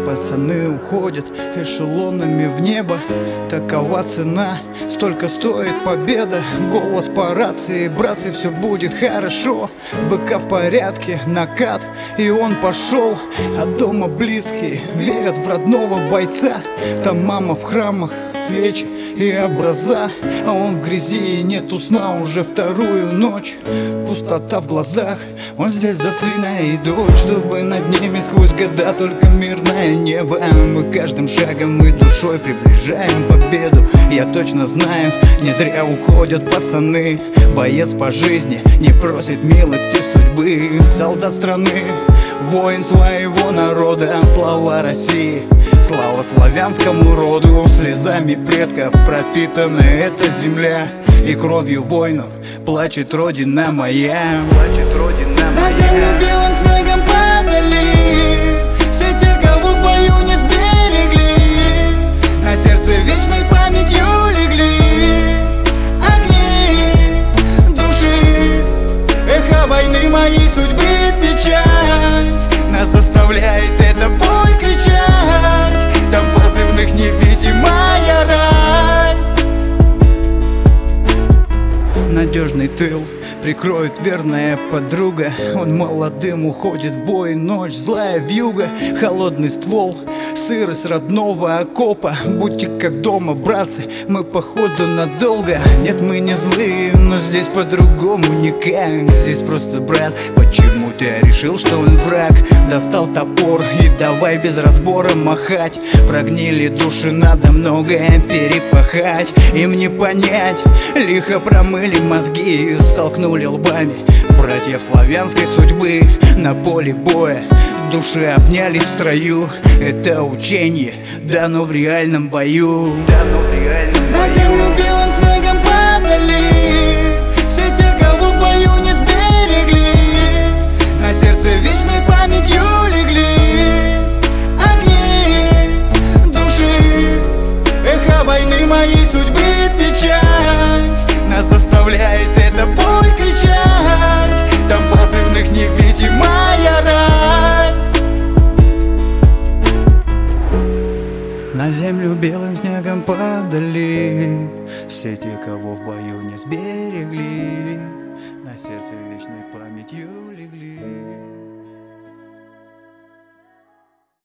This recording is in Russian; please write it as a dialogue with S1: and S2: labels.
S1: пацаны уходят эшелонами в небо. Такова цена, столько стоит победа. Голос по рации: братцы, все будет хорошо. БК в порядке, накат, и он пошел. А дома близкие верят в родного бойца. Там мама в храмах, свечи и образа, а он в грязи, и нету сна уже вторую ночь. Пустота в глазах, он здесь за сына и дочь, чтобы над ними сквозь года только мирное небо. Мы каждым шагом и душой приближаем победу. Я точно знаю, не зря уходят пацаны. Боец по жизни не просит милости судьбы. Солдат страны, воин своего народа. Слава России, слава славянскому роду. Слезами предков пропитана эта земля, и кровью воинов плачет родина моя.
S2: На землю белым снегом падали все те, кого в бою не сберегли. На сердце вечной памятью легли огни души. Эхо войны моей судьбы печать нас заставляет эта боль кричать. Там позывных невидимая рать.
S1: Надежный тыл прикроет верная подруга. Он молодым уходит в бой, ночь злая вьюга. Холодный ствол, сырость родного окопа. Будьте как дома, братцы, мы походу надолго. Нет, мы не злые, но здесь по-другому никак. Здесь просто брат, почему ты решил, что он враг? Достал топор и давай без разбора махать. Прогнили души, надо многое перепахать. Им не понять, лихо промыли мозги, столкнули лбами братьев славянской судьбы. На поле боя души обнялись в строю. Это учение дано в реальном бою.
S2: На землю белым снегом падали все те, кого в бою не сберегли. На сердце вечной памятью легли огни души. Эхо войны моей судьбы печать нас заставляет эта боль кричать. Там позывных невидимая рать.
S1: На землю белым снегом падали все те, кого в бою не сберегли. На сердце вечной памятью легли.